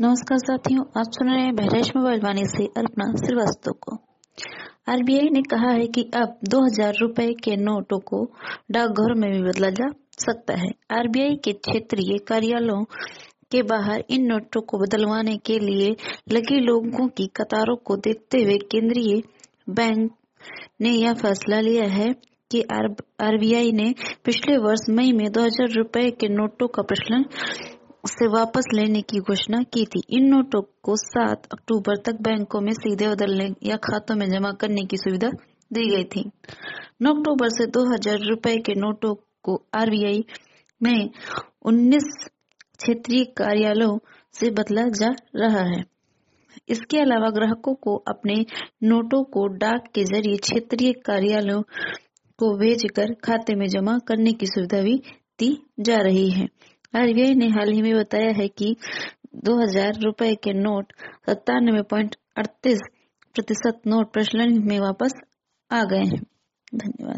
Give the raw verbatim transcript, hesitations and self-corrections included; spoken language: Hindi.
नमस्कार साथियों, आप सुन रहे हैं बहरेश मोबाइल वाणी से अर्पणा श्रीवास्तव को। आरबीआई ने कहा है कि अब दो हजार रुपए के नोटों को डाकघरों में भी बदला जा सकता है। आरबीआई के क्षेत्रीय कार्यालयों के बाहर इन नोटों को बदलवाने के लिए लगी लोगों की कतारों को देखते हुए केंद्रीय बैंक ने यह फैसला लिया है कि आरबीआई ने पिछले वर्ष मई में दो हजार रुपए के नोटों का प्रचलन से वापस लेने की घोषणा की थी। इन नोटों को सात अक्टूबर तक बैंकों में सीधे बदलने या खातों में जमा करने की सुविधा दी गई थी। नौ अक्टूबर से दो हजार रुपए के नोटों को आरबीआई में उन्नीस क्षेत्रीय कार्यालयों से बदला जा रहा है। इसके अलावा ग्राहकों को अपने नोटों को डाक के जरिए क्षेत्रीय कार्यालयों को भेजकर खाते में जमा करने की सुविधा भी दी जा रही है। आरबीआई ने हाल ही में बताया है कि दो हजार रुपए के नोट सत्तानवे पॉइंट अड़तीस प्रतिशत नोट प्रचलन में वापस आ गए हैं। धन्यवाद।